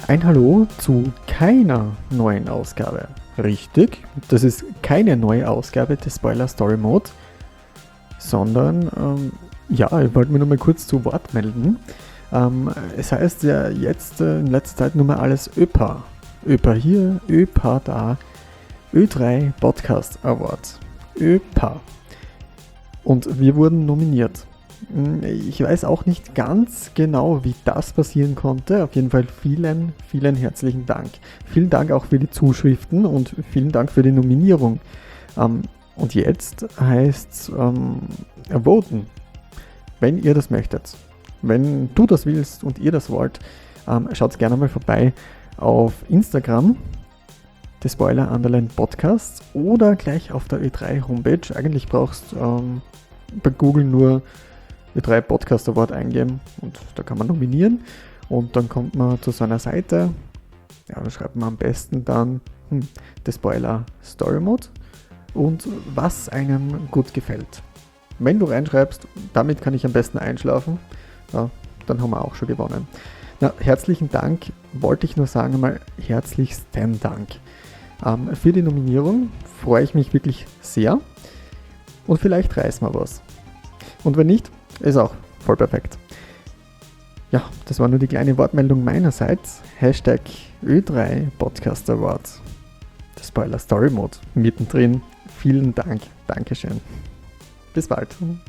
Ein Hallo zu keiner neuen Ausgabe. Richtig, das ist keine neue Ausgabe des Spoiler Story Mode, sondern ich wollte mich nur mal kurz zu Wort melden. Es heißt ja jetzt in letzter Zeit nur mal alles ÖPA. ÖPA hier, ÖPA da, Ö3 Podcast Award. ÖPA. Und wir wurden nominiert. Ich weiß auch nicht ganz genau, wie das passieren konnte. Auf jeden Fall vielen, vielen herzlichen Dank. Vielen Dank auch für die Zuschriften und vielen Dank für die Nominierung. Und jetzt heißt es voten, wenn ihr das möchtet. Wenn du das willst und ihr das wollt, schaut gerne mal vorbei auf Instagram, des Spoiler_Podcast oder gleich auf der Ö3 Homepage. Eigentlich brauchst du bei Google nur Ö3 Podcast Award eingeben und da kann man nominieren und dann kommt man zu so einer Seite. Ja, da schreibt man am besten dann The Spoiler Story Mode und was einem gut gefällt. Wenn du reinschreibst, damit kann ich am besten einschlafen, ja, dann haben wir auch schon gewonnen. Na, herzlichen Dank, wollte ich nur sagen, einmal herzlichsten Dank. Für die Nominierung freue ich mich wirklich sehr und vielleicht reißen wir was. Und wenn nicht, ist auch voll perfekt. Ja, das war nur die kleine Wortmeldung meinerseits. Hashtag Ö3 Podcast Award. Der Spoiler Story Mode mittendrin. Vielen Dank. Dankeschön. Bis bald.